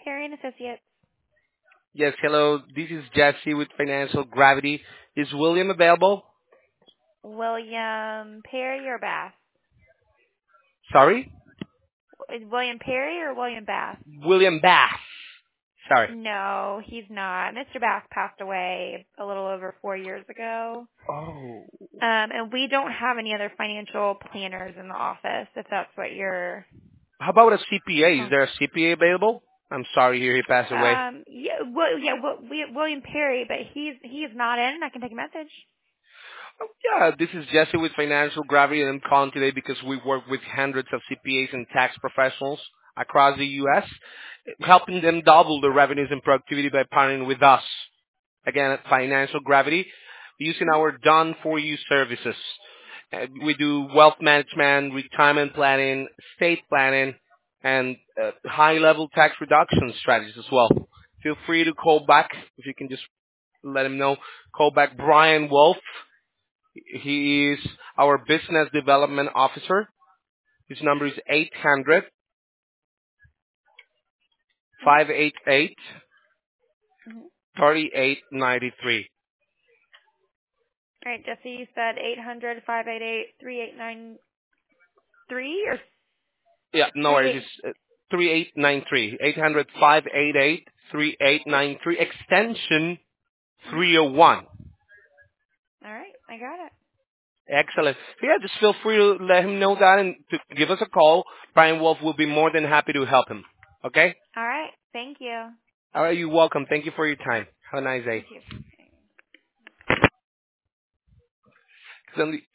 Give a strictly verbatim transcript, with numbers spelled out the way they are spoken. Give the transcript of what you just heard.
Perry and Associates. Yes, hello. This is Jesse with Financial Gravity. Is William available? William Perry or Bass? Sorry? Is William Perry or William Bass? William Bass. Sorry. No, he's not. Mister Bass passed away a little over four years ago. Oh. Um, and we don't have any other financial planners in the office, if that's what you're... How about a C P A? Is Oh. there a C P A available? I'm sorry to hear he passed away. Um, yeah, well, yeah, well, we, William Perry, but he's he's not in. I can take a message. Oh, yeah, this is Jesse with Financial Gravity, and I'm calling today because we work with hundreds of C P As and tax professionals across the U S, helping them double their revenues and productivity by partnering with us. Again, at Financial Gravity, using our done-for-you services. Uh, we do wealth management, retirement planning, estate planning, and uh, high-level tax reduction strategies as well. Feel free to call back if you can just let him know. Call back Brian Wolf. He is our business development officer. His number is eight hundred, Mm-hmm. five eight eight, Mm-hmm. All three eight nine three. right, Jesse, you said eight hundred five eight eight three eight nine three or Yeah, no three worries. eight. It's uh, three eight nine three. eight hundred, five eight eight, three eight nine three, extension Mm-hmm. three oh one. All right, I got it. Excellent. So yeah, just feel free to let him know that and to give us a call. Brian Wolf will be more than happy to help him. Okay? All right, thank you. All right, you're welcome. Thank you for your time. Have a nice You day. too. It's only